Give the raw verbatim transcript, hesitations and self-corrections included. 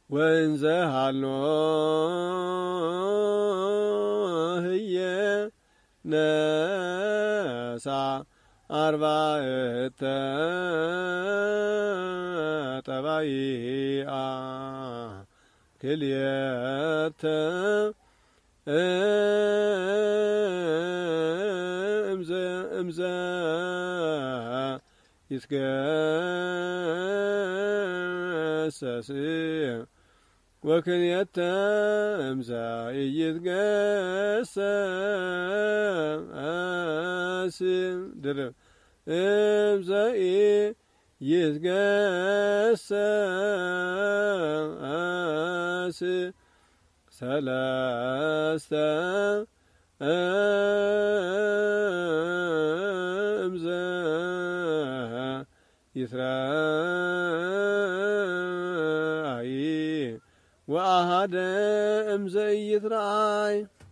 ወንዘ ሃሎ ህየ ነሳ አርባዕተ ጠባይአ ክልኤተ እምዘ እምዘ ይትገሰስ ወክልኤተ እምዘ ኢይትገሰስ ድርብ እምዘ ኢይትገሰስ ሰለስተ እምዘ ይትረአይ ወአሐደ እምዘ ኢይትረአይ